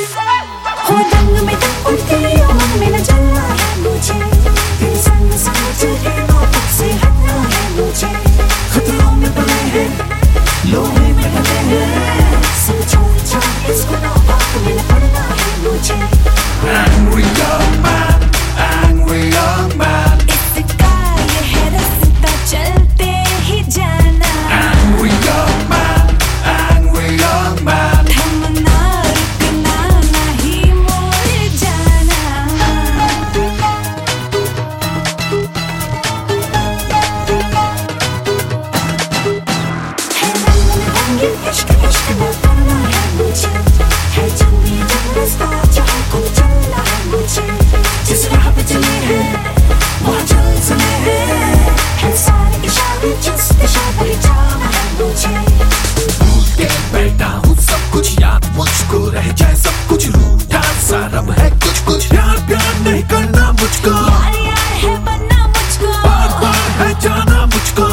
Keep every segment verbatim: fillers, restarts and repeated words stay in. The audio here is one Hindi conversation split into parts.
हो रंग में तुम उड़ती हो, मन में न जलना है मुझे, तेरे संग सोच के वापस से हटना है मुझे। खतरों में पड़े हैं, लोहे में डले हैं, सब छोड़ छोड़ इस गुनाह में न पड़ना है मुझे। Angry young man, angry young man, इसका ये है रास्ता चलते ही जाना। angry young man, angry young man, थमना रुकना नहीं मोड़ जाना। है रंग में रंगीन इश्क इश्क में पड़ना है मुझे, है जंगी जंग रास्ता जहाँ को चलना है मुझे। जिस राह पे चले हैं वहाँ चल सने हैं, है सारे इशारे जिस दिशा पे जाना है मुझे। भूल के बैठा हूँ सब कुछ, याद मुझको रह जाए सब कुछ, रूठा सा रब है कुछ कुछ, प्यार प्यार नहीं करना मुझको, यार यार है बनना मुझको, बार बार है जाना मुझको।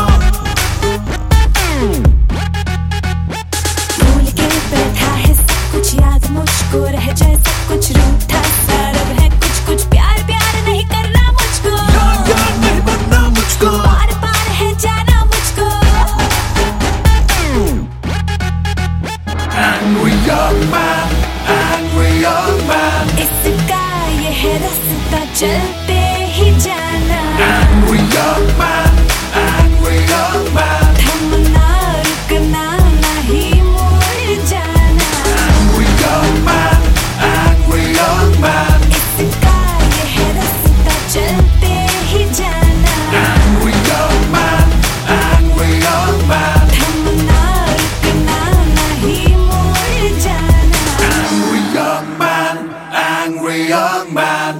भूल के बैठा है सब कुछ, याद मुझको रह जाए सब कुछ, रूठा सा रब है कुछ कुछ, प्यार प्यार नहीं करना मुझको, यार यार नहीं बनना मुझको, बार बार है जाना मुझको। angry young man, angry young man, इसका ये है रास्ता चलते ही जाना। angry young man, angry young man, थमना रुकना नहीं मोड़ जाना। angry young man, angry young man, इसका ये है रास्ता चलते ही जाना। angry young man, angry young man, थमना रुकना नहीं मोड़ जाना। angry young man, angry young man.